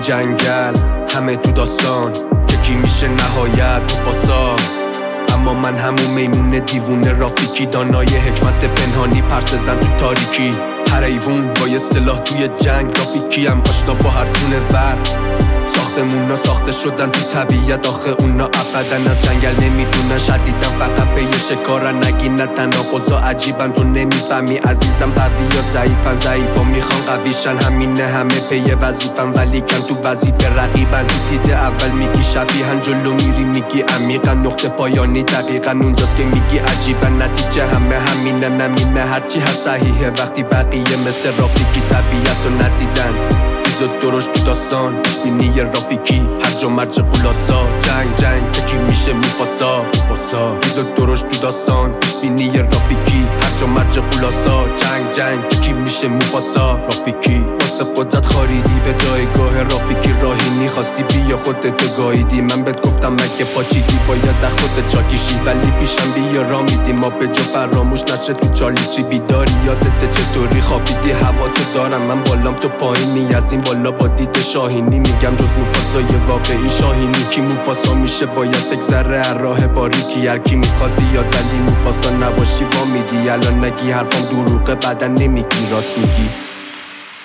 این جنگل همه تو داستان که کی میشه نهایت مفاسا. اما من همون میمون دیوونه رافیکی، دانای حکمت پنهانی پرسه زن تو تاریکی. هر ایوون با یه سلاح توی جنگ، رافیکی هم آشنا با هر جونه ور. ساختمونا ساخته شدن تو طبیعت، آخه اونا ابدن از جنگل نمیدونن، شدیدن فقط به یه شکارن. نگین تناقضا عجیبن تو نمیفهمی عزیزم، قوی یا ضعیفن، ضعیفا میخوان قویشن. همینه همه پی وظیفن ولی کم تو وظیفه رقیبن. تو دیده اول میگی شبیهن، جلو میری میگی عمیقن، نقطه پایانی دقیقا اونجاست که میگی عجیبن. نتیجه همه همینه نمینه، هرچی هست صحیحه وقتی بقیه مثل رافیکی طبیعت رو ندیدن. ریز و درشت تو داستان، پیشبینی رافیکی، هرج و مرج قولاسا. جنگ که کی میشه مفاسا. ریز و درشت تو داستان، پیشبینی رافیکی، هرج و مرج قولاسا. جنگ که کی میشه مفاسا. رافیکی واسه قدرت خاریدی، به جایگاه رافیکی راهینی خواستی، بیا خودتو گاییدی. من بهت گفتم مگه پاچیدی باید از خودت چاکیشی، ولی پیشم بیا را میدی. ما به جا فراموش نشه تو 4 لیتری بیداری، یادت چطوری خوابیدی هوا تو دارم من بالام تو پایینی. از این بالا با دید شاهینی میگم جز مفاسای واقعی شاهینی. کی مفاسا میشه باید بگذره راه باریکی، هر کی میخواد بیاد ولی مفاسا نباشی وا میدی. الان نگی حرفم دروغه بعدا نمیگی راست میگی.